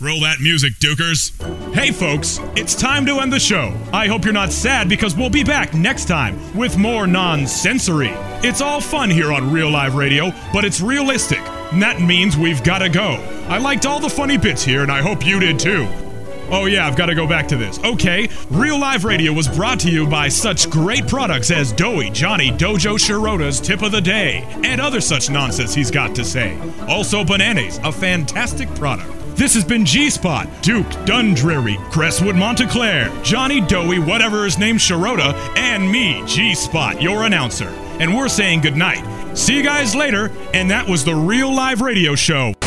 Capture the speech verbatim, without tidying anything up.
Roll that music, Dukers. Hey folks, it's time to end the show. I hope you're not sad because we'll be back next time with more non-sensory. It's all fun here on Real Live Radio, but it's realistic, and that means we've gotta go. I liked all the funny bits here, and I hope you did too. Oh yeah, I've got to go back to this. Okay, Real Live Radio was brought to you by such great products as Doughy Johnny Dojo Shirota's Tip of the Day, and other such nonsense he's got to say. Also Bananas, a fantastic product. This has been G-Spot, Duke Dundreary, Crestwood Monteclair, Johnny Doughy, whatever his name, Shirota, and me, G-Spot, your announcer. And we're saying goodnight. See you guys later, and that was the Real Live Radio Show.